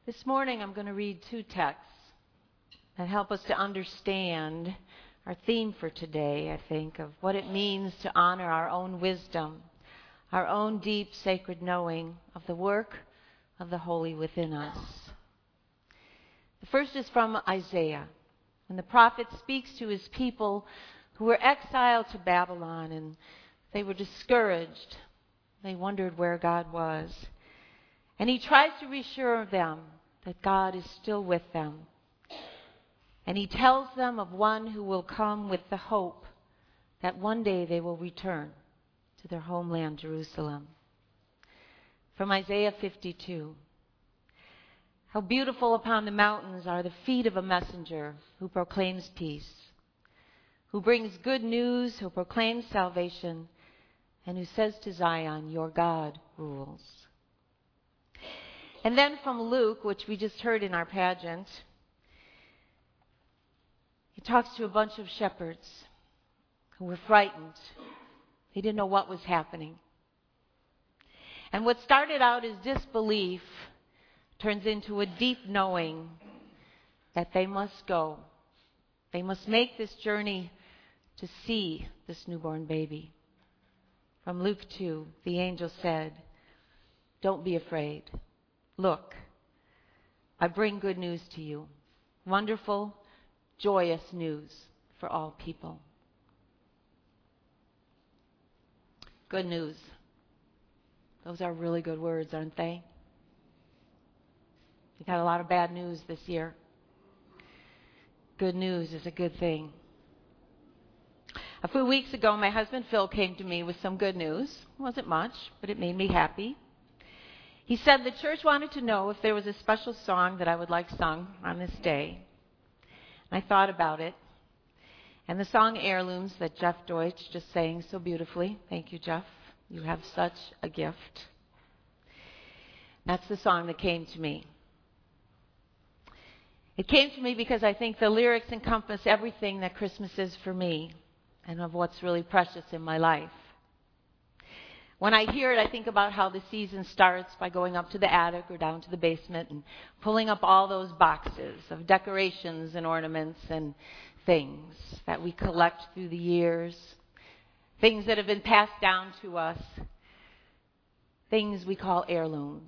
This morning I'm going to read two texts that help us to understand our theme for today, I think, of what it means to honor our own wisdom, our own deep sacred knowing of the work of the holy within us. The first is from Isaiah, when the prophet speaks to his people who were exiled to Babylon and they were discouraged. They wondered where God was. And he tries to reassure them that God is still with them. And he tells them of one who will come with the hope that one day they will return to their homeland, Jerusalem. From Isaiah 52. How beautiful upon the mountains are the feet of a messenger who proclaims peace, who brings good news, who proclaims salvation, and who says to Zion, your God rules. And then from Luke, which we just heard in our pageant, he talks to a bunch of shepherds who were frightened. They didn't know what was happening. And what started out as disbelief turns into a deep knowing that they must go. They must make this journey to see this newborn baby. From Luke 2, the angel said, don't be afraid. Look, I bring good news to you. Wonderful, joyous news for all people. Good news. Those are really good words, aren't they? We got a lot of bad news this year. Good news is a good thing. A few weeks ago, my husband Phil came to me with some good news. It wasn't much, but it made me happy. He said the church wanted to know if there was a special song that I would like sung on this day. And I thought about it. And the song Heirlooms that Jeff Deutsch just sang so beautifully. Thank you, Jeff. You have such a gift. That's the song that came to me. It came to me because I think the lyrics encompass everything that Christmas is for me and of what's really precious in my life. When I hear it, I think about how the season starts by going up to the attic or down to the basement and pulling up all those boxes of decorations and ornaments and things that we collect through the years, things that have been passed down to us, things we call heirlooms.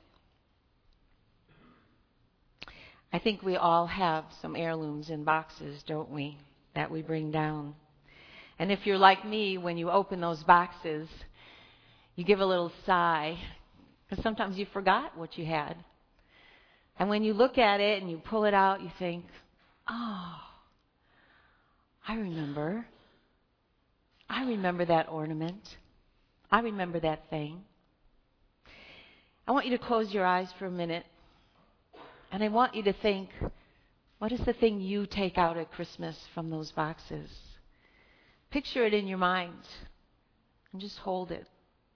I think we all have some heirlooms in boxes, don't we, that we bring down. And if you're like me, when you open those boxes, you give a little sigh, because sometimes you forgot what you had. And when you look at it and you pull it out, you think, oh, I remember. I remember that ornament. I remember that thing. I want you to close your eyes for a minute. And I want you to think, what is the thing you take out at Christmas from those boxes? Picture it in your mind and just hold it.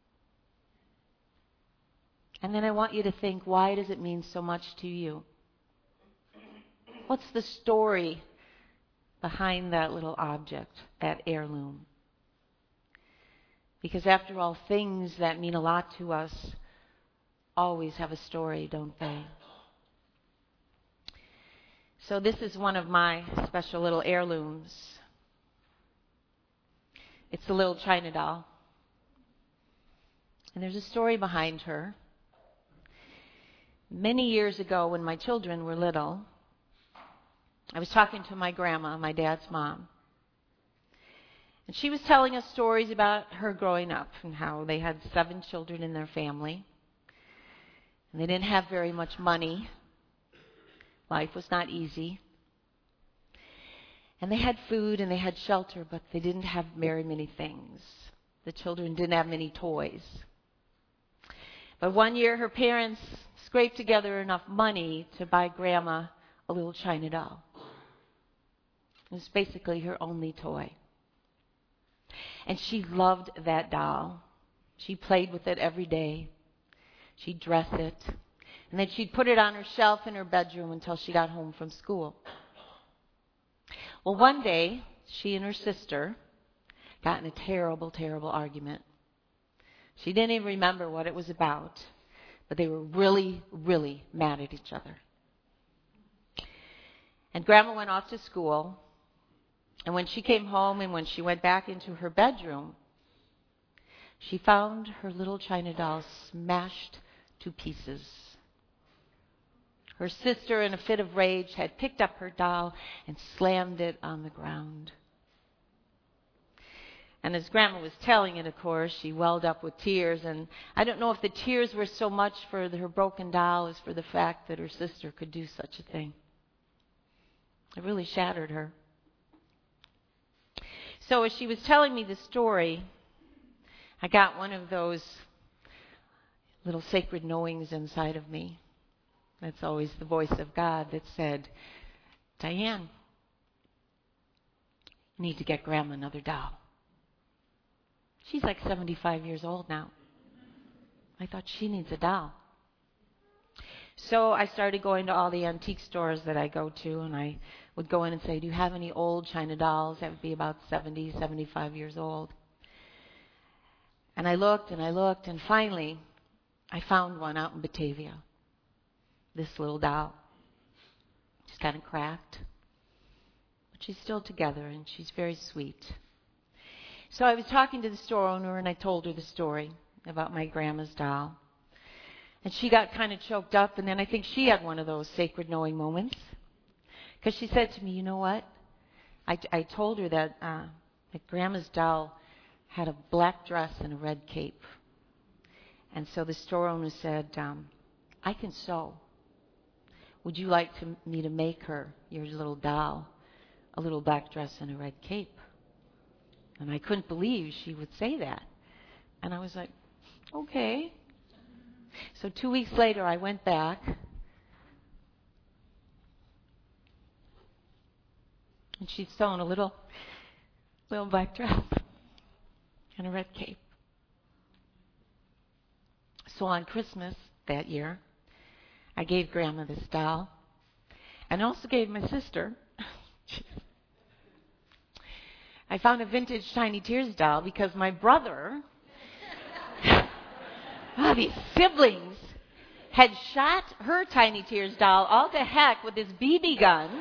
And then I want you to think, why does it mean so much to you? What's the story behind that little object, that heirloom? Because after all, things that mean a lot to us always have a story, don't they? So this is one of my special little heirlooms. It's a little China doll. And there's a story behind her. Many years ago, when my children were little, I was talking to my grandma, my dad's mom. And she was telling us stories about her growing up and how they had 7 children in their family. And they didn't have very much money. Life was not easy. And they had food and they had shelter, but they didn't have very many things. The children didn't have many toys. But one year her parents scraped together enough money to buy Grandma a little China doll. It was basically her only toy. And she loved that doll. She played with it every day. She'd dress it. And then she'd put it on her shelf in her bedroom until she got home from school. Well, one day, she and her sister got in a terrible, terrible argument. She didn't even remember what it was about. but they were really, really mad at each other. And Grandma went off to school, and when she came home and when she went back into her bedroom, she found her little china doll smashed to pieces. Her sister, in a fit of rage, had picked up her doll and slammed it on the ground. And as Grandma was telling it, of course, she welled up with tears. And I don't know if the tears were so much for her broken doll as for the fact that her sister could do such a thing. It really shattered her. So as she was telling me the story, I got one of those little sacred knowings inside of me. That's always the voice of God that said, Diane, you need to get Grandma another doll. She's like 75 years old now. I thought she needs a doll. So I started going to all the antique stores that I go to, and I would go in and say, do you have any old china dolls that would be about 70, 75 years old? And I looked, and finally I found one out in Batavia. This little doll. She's kind of cracked, but she's still together, and she's very sweet. So I was talking to the store owner, and I told her the story about my grandma's doll. And she got kind of choked up, and then I think she had one of those sacred knowing moments. Because she said to me, you know what? I told her that Grandma's doll had a black dress and a red cape. And so the store owner said, I can sew. Would you like me to make her, your little doll, a little black dress and a red cape? And I couldn't believe she would say that. And I was like, okay. So 2 weeks later, I went back. And she'd sewn a little black dress and a red cape. So on Christmas that year, I gave Grandma this doll. And I also gave my sister. I found a vintage Tiny Tears doll because my brother, these siblings, had shot her Tiny Tears doll all to heck with his BB gun.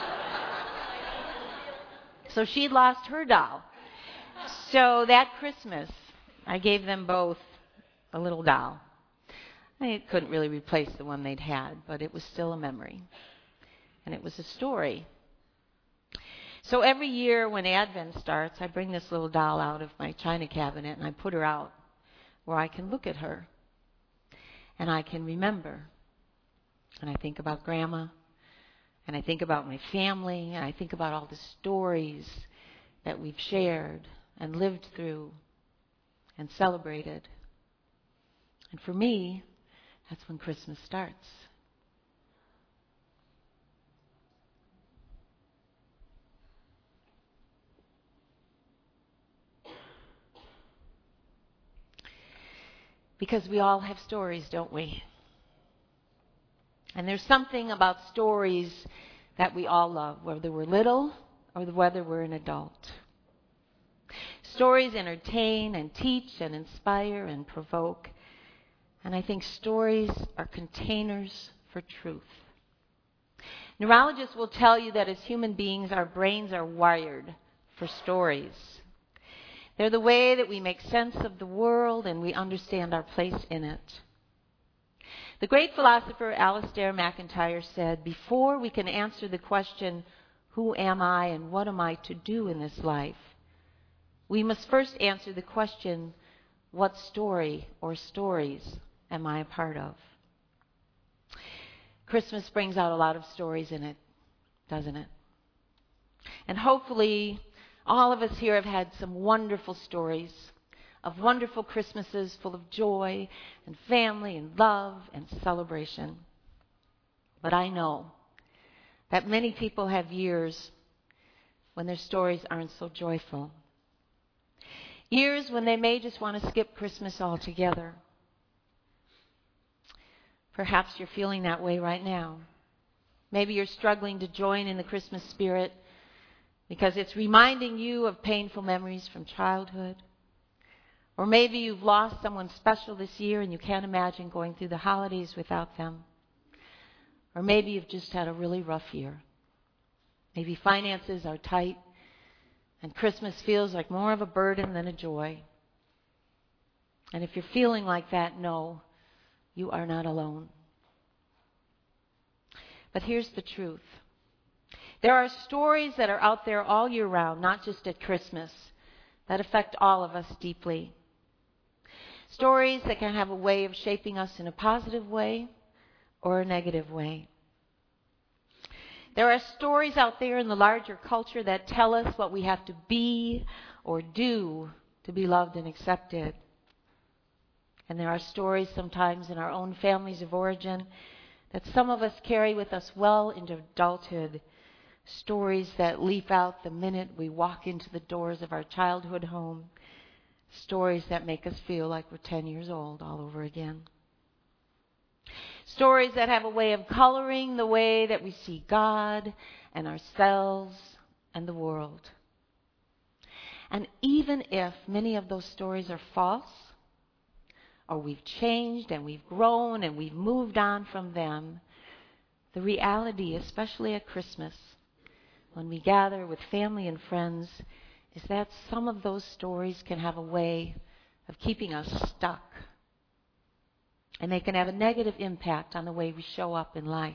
So she'd lost her doll. So that Christmas, I gave them both a little doll. I couldn't really replace the one they'd had, but it was still a memory. And it was a story. So every year when Advent starts, I bring this little doll out of my china cabinet and I put her out where I can look at her and I can remember. And I think about Grandma, and I think about my family, and I think about all the stories that we've shared and lived through and celebrated. And for me, that's when Christmas starts. Because we all have stories, don't we? And there's something about stories that we all love, whether we're little or whether we're an adult. Stories entertain and teach and inspire and provoke. And I think stories are containers for truth. Neurologists will tell you that as human beings, our brains are wired for stories. They're the way that we make sense of the world and we understand our place in it. The great philosopher Alistair MacIntyre said, before we can answer the question, who am I and what am I to do in this life, we must first answer the question, what story or stories am I a part of? Christmas brings out a lot of stories in it, doesn't it? And hopefully all of us here have had some wonderful stories of wonderful Christmases full of joy and family and love and celebration. But I know that many people have years when their stories aren't so joyful. Years when they may just want to skip Christmas altogether. Perhaps you're feeling that way right now. Maybe you're struggling to join in the Christmas spirit because it's reminding you of painful memories from childhood. Or maybe you've lost someone special this year and you can't imagine going through the holidays without them. Or maybe you've just had a really rough year. Maybe finances are tight and Christmas feels like more of a burden than a joy. And if you're feeling like that, know you are not alone. But here's the truth. There are stories that are out there all year round, not just at Christmas, that affect all of us deeply. Stories that can have a way of shaping us in a positive way or a negative way. There are stories out there in the larger culture that tell us what we have to be or do to be loved and accepted. And there are stories sometimes in our own families of origin that some of us carry with us well into adulthood. Stories that leap out the minute we walk into the doors of our childhood home. Stories that make us feel like we're 10 years old all over again. Stories that have a way of coloring the way that we see God and ourselves and the world. And even if many of those stories are false, or we've changed and we've grown and we've moved on from them, the reality, especially at Christmas, when we gather with family and friends, is that some of those stories can have a way of keeping us stuck. And they can have a negative impact on the way we show up in life.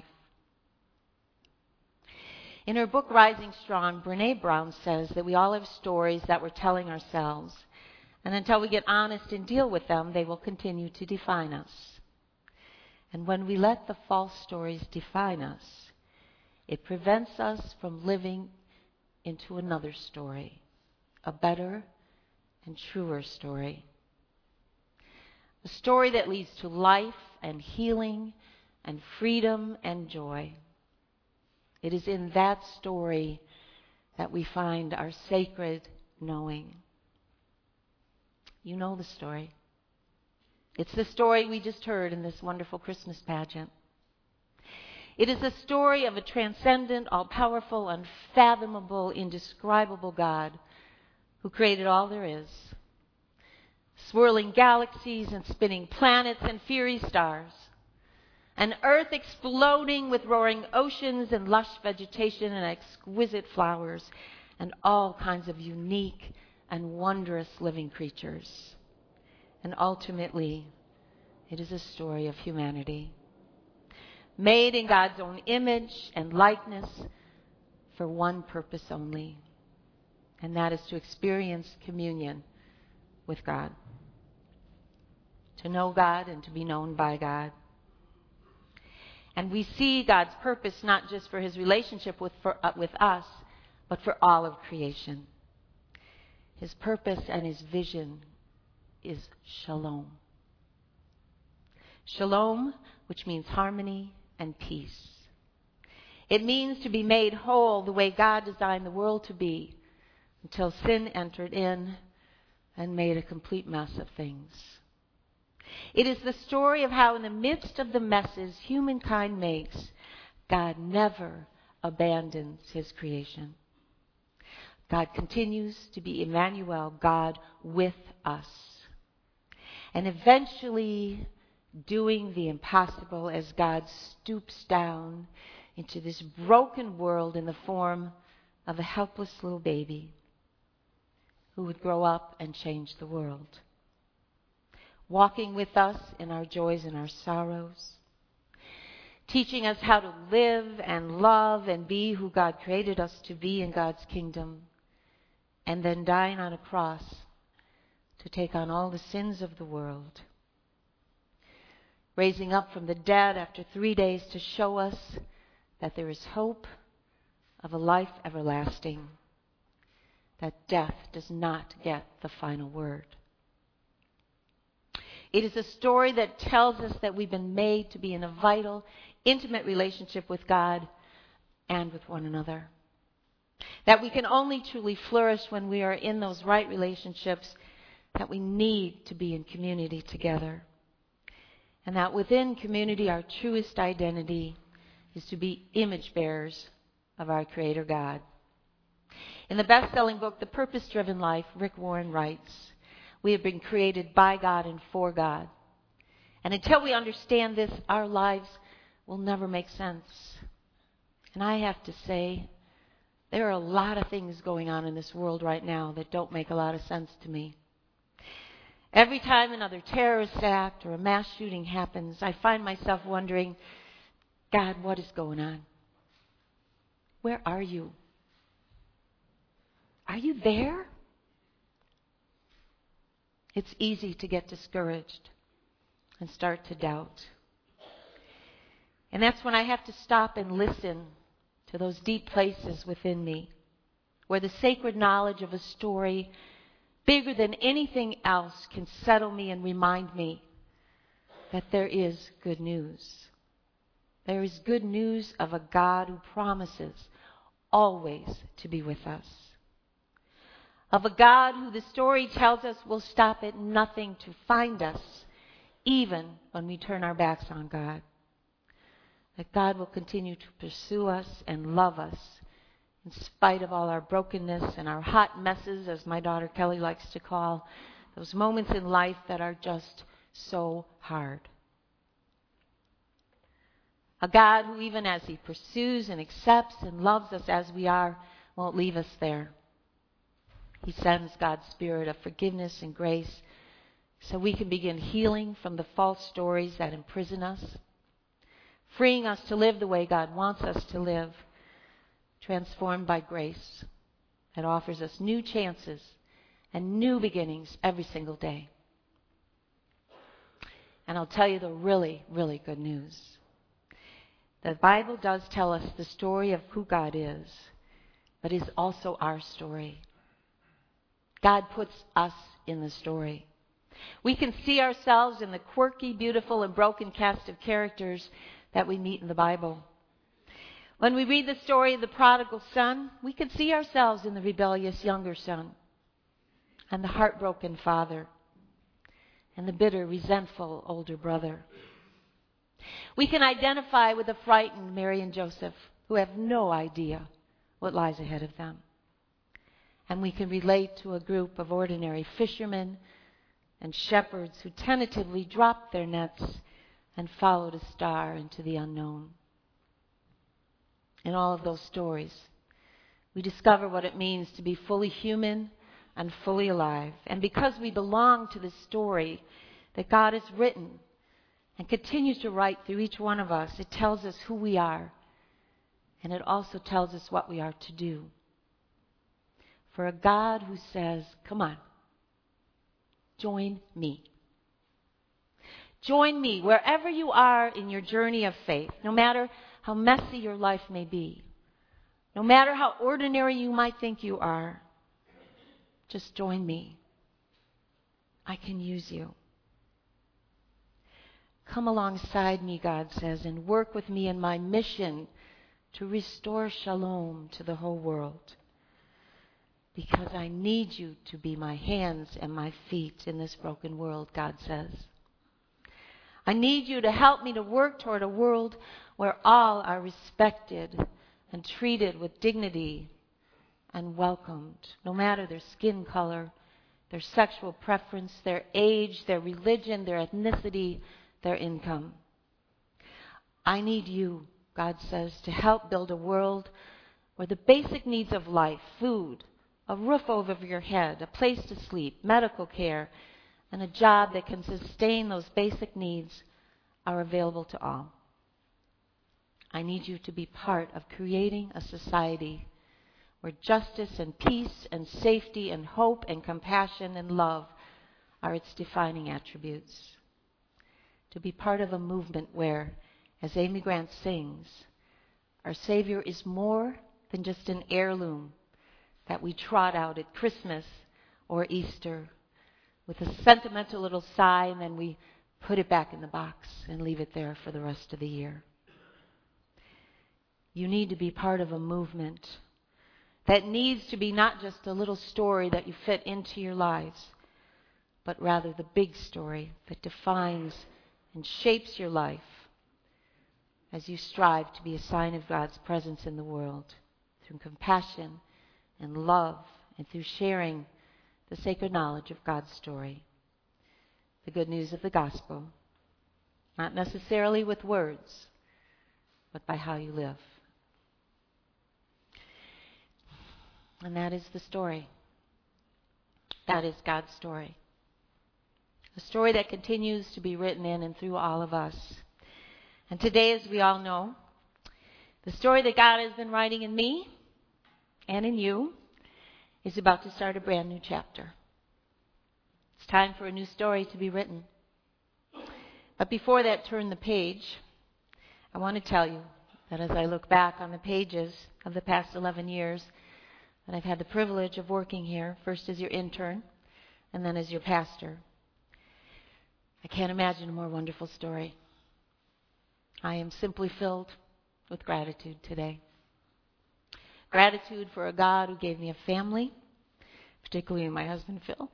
In her book, Rising Strong, Brené Brown says that we all have stories that we're telling ourselves. And until we get honest and deal with them, they will continue to define us. And when we let the false stories define us, it prevents us from living into another story, a better and truer story. A story that leads to life and healing and freedom and joy. It is in that story that we find our sacred knowing. You know the story. It's the story we just heard in this wonderful Christmas pageant. It is a story of a transcendent, all-powerful, unfathomable, indescribable God who created all there is. Swirling galaxies and spinning planets and fiery stars. An earth exploding with roaring oceans and lush vegetation and exquisite flowers and all kinds of unique and wondrous living creatures. And ultimately, it is a story of humanity. Made in God's own image and likeness for one purpose only. And that is to experience communion with God. To know God and to be known by God. And we see God's purpose not just for his relationship with us, but for all of creation. His purpose and his vision is shalom. Shalom, which means harmony and peace. It means to be made whole the way God designed the world to be until sin entered in and made a complete mess of things. It is the story of how in the midst of the messes humankind makes, God never abandons his creation. God continues to be Emmanuel, God with us. And eventually doing the impossible as God stoops down into this broken world in the form of a helpless little baby who would grow up and change the world. Walking with us in our joys and our sorrows. Teaching us how to live and love and be who God created us to be in God's kingdom. And then dying on a cross to take on all the sins of the world. Raising up from the dead after 3 days to show us that there is hope of a life everlasting. That death does not get the final word. It is a story that tells us that we've been made to be in a vital, intimate relationship with God and with one another. That we can only truly flourish when we are in those right relationships, that we need to be in community together. And that within community, our truest identity is to be image bearers of our Creator God. In the best-selling book, The Purpose-Driven Life, Rick Warren writes, We have been created by God and for God. And until we understand this, our lives will never make sense. And I have to say, there are a lot of things going on in this world right now that don't make a lot of sense to me. Every time another terrorist act or a mass shooting happens, I find myself wondering, God, what is going on? Where are you? Are you there? It's easy to get discouraged and start to doubt. And that's when I have to stop and listen to those deep places within me, where the sacred knowledge of a story bigger than anything else can settle me and remind me that there is good news. There is good news of a God who promises always to be with us. Of a God who the story tells us will stop at nothing to find us, even when we turn our backs on God. That God will continue to pursue us and love us in spite of all our brokenness and our hot messes, as my daughter Kelly likes to call, those moments in life that are just so hard. A God who, even as He pursues and accepts and loves us as we are, won't leave us there. He sends God's Spirit of forgiveness and grace so we can begin healing from the false stories that imprison us, freeing us to live the way God wants us to live, transformed by grace that offers us new chances and new beginnings every single day. And I'll tell you the really, really good news. The Bible does tell us the story of who God is, but is also our story. God puts us in the story. We can see ourselves in the quirky, beautiful, and broken cast of characters that we meet in the Bible. When we read the story of the prodigal son, we can see ourselves in the rebellious younger son, and the heartbroken father, and the bitter, resentful older brother. We can identify with the frightened Mary and Joseph, who have no idea what lies ahead of them. And we can relate to a group of ordinary fishermen and shepherds who tentatively dropped their nets and followed a star into the unknown. In all of those stories, we discover what it means to be fully human and fully alive. And because we belong to the story that God has written and continues to write through each one of us, it tells us who we are, and it also tells us what we are to do. For a God who says, come on, join me. Join me wherever you are in your journey of faith, no matter how messy your life may be, no matter how ordinary you might think you are. Just join me. I can use you. Come alongside me, God says, and work with me in my mission to restore shalom to the whole world. Because I need you to be my hands and my feet in this broken world, God says. I need you to help me to work toward a world where all are respected and treated with dignity and welcomed, no matter their skin color, their sexual preference, their age, their religion, their ethnicity, their income. I need you, God says, to help build a world where the basic needs of life, food, a roof over your head, a place to sleep, medical care, and a job that can sustain those basic needs are available to all. I need you to be part of creating a society where justice and peace and safety and hope and compassion and love are its defining attributes. To be part of a movement where, as Amy Grant sings, our Savior is more than just an heirloom that we trot out at Christmas or Easter with a sentimental little sigh, and then we put it back in the box and leave it there for the rest of the year. You need to be part of a movement that needs to be not just a little story that you fit into your lives, but rather the big story that defines and shapes your life as you strive to be a sign of God's presence in the world through compassion and love, and through sharing the sacred knowledge of God's story, the good news of the gospel, not necessarily with words, but by how you live. And that is the story. That is God's story. A story that continues to be written in and through all of us. And today, as we all know, the story that God has been writing in me and in you is about to start a brand new chapter. It's time for a new story to be written. But before that, turn the page. I want to tell you that as I look back on the pages of the past 11 years that I've had the privilege of working here, first as your intern and then as your pastor, I can't imagine a more wonderful story. I am simply filled with gratitude today. Gratitude for a God who gave me a family, particularly my husband Phil.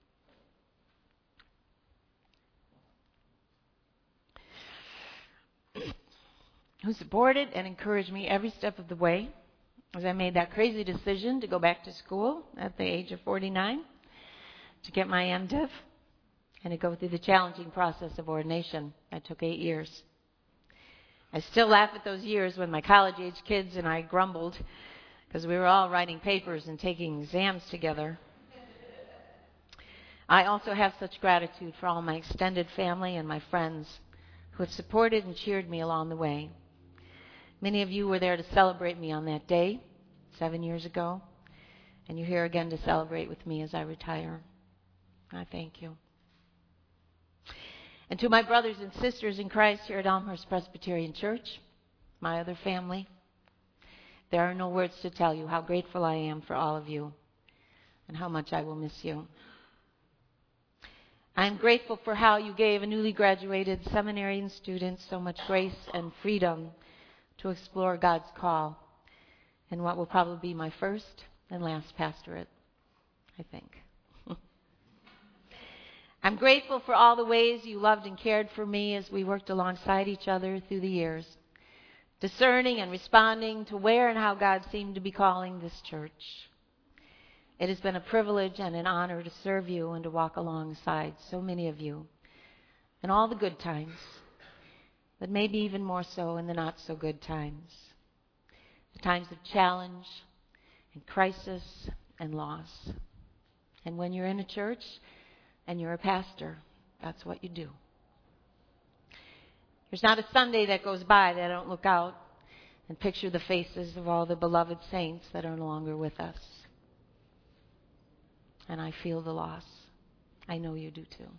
Who supported and encouraged me every step of the way as I made that crazy decision to go back to school at the age of 49 to get my MDiv and to go through the challenging process of ordination. That took 8 years. I still laugh at those years when my college-age kids and I grumbled because we were all writing papers and taking exams together. I also have such gratitude for all my extended family and my friends who have supported and cheered me along the way. Many of you were there to celebrate me on that day, 7 years ago, and you're here again to celebrate with me as I retire. I thank you. And to my brothers and sisters in Christ here at Elmhurst Presbyterian Church, my other family, there are no words to tell you how grateful I am for all of you and how much I will miss you. I am grateful for how you gave a newly graduated seminarian student so much grace and freedom to explore God's call in what will probably be my first and last pastorate, I think. I'm grateful for all the ways you loved and cared for me as we worked alongside each other through the years, discerning and responding to where and how God seemed to be calling this church. It has been a privilege and an honor to serve you and to walk alongside so many of you in all the good times, but maybe even more so in the not so good times, the times of challenge and crisis and loss. And when you're in a church and you're a pastor, that's what you do. There's not a Sunday that goes by that I don't look out and picture the faces of all the beloved saints that are no longer with us. And I feel the loss. I know you do too.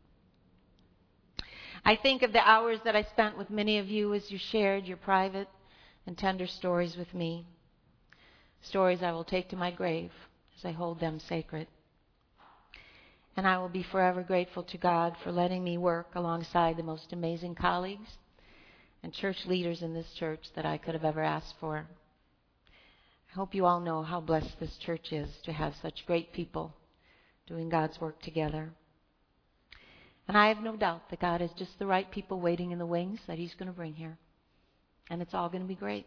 I think of the hours that I spent with many of you as you shared your private and tender stories with me. Stories I will take to my grave as I hold them sacred. And I will be forever grateful to God for letting me work alongside the most amazing colleagues and church leaders in this church that I could have ever asked for. I hope you all know how blessed this church is to have such great people doing God's work together. And I have no doubt that God has just the right people waiting in the wings that He's going to bring here. And it's all going to be great.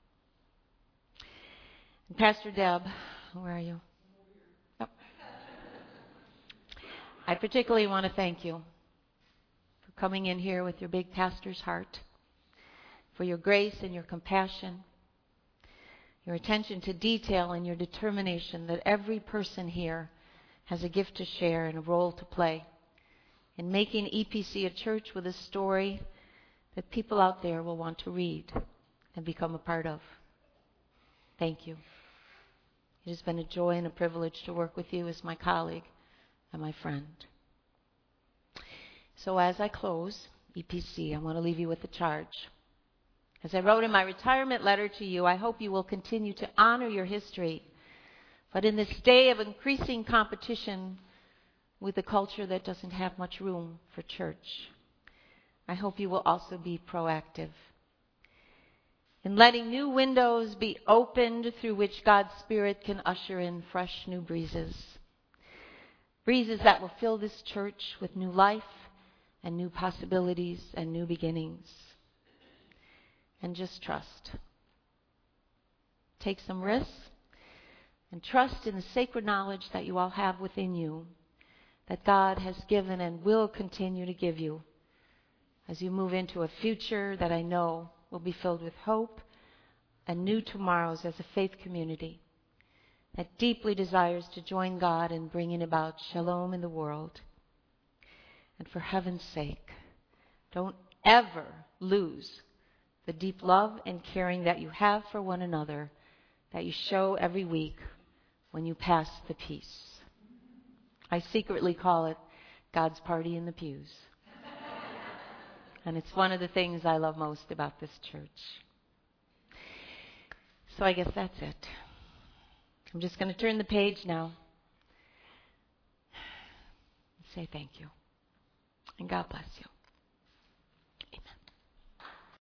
And Pastor Deb, where are you? Oh. I particularly want to thank you for coming in here with your big pastor's heart, for your grace and your compassion, your attention to detail and your determination that every person here has a gift to share and a role to play in making EPC a church with a story that people out there will want to read and become a part of. Thank you. It has been a joy and a privilege to work with you as my colleague and my friend. So as I close EPC, I want to leave you with a charge. As I wrote in my retirement letter to you, I hope you will continue to honor your history, but in this day of increasing competition with a culture that doesn't have much room for church, I hope you will also be proactive in letting new windows be opened through which God's Spirit can usher in fresh new breezes. Breezes that will fill this church with new life and new possibilities and new beginnings. And just trust. Take some risks, and trust in the sacred knowledge that you all have within you, that God has given and will continue to give you as you move into a future that I know will be filled with hope and new tomorrows as a faith community that deeply desires to join God in bringing about shalom in the world. And for heaven's sake, don't ever lose the deep love and caring that you have for one another, that you show every week when you pass the peace. I secretly call it God's party in the pews. And it's one of the things I love most about this church. So I guess that's it. I'm just going to turn the page now and say thank you. And God bless you.